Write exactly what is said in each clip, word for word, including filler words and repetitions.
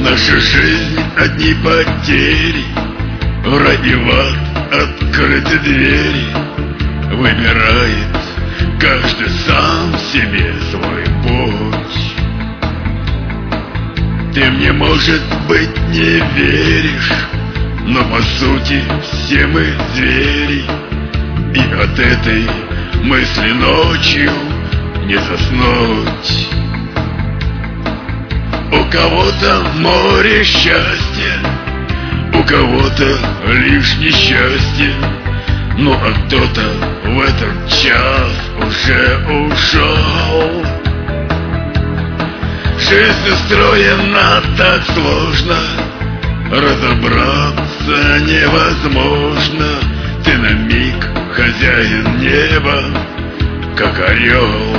Наша жизнь одни потери, в рай и в ад открыты двери. Выбирает каждый сам себе свой путь. Ты мне, может быть, не веришь, но по сути все мы звери. И от этой мысли ночью не заснуть. У кого-то море счастья, у кого-то лишь несчастье. Ну а кто-то в этот час уже ушел. Жизнь устроена так сложно, разобраться невозможно. Ты на миг хозяин неба, как орел.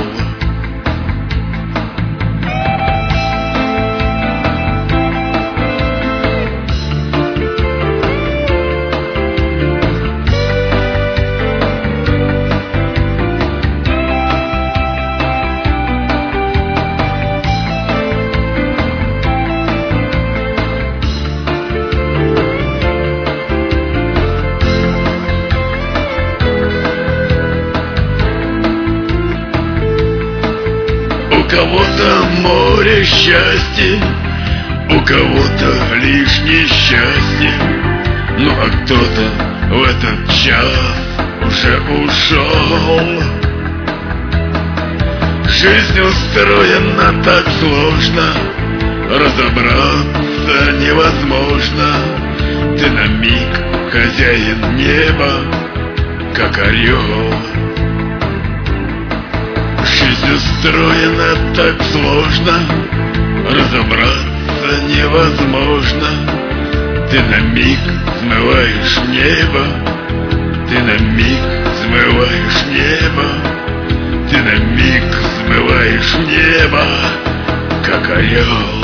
У кого-то море счастья, у кого-то лишь несчастье. Ну а кто-то в этот час уже ушел. Жизнь устроена так сложно, разобраться невозможно. Ты на миг хозяин неба, как орел. Жизнь устроена так сложно, разобраться невозможно. Ты на миг смываешь небо, ты на миг смываешь небо, ты на миг смываешь небо, как орел.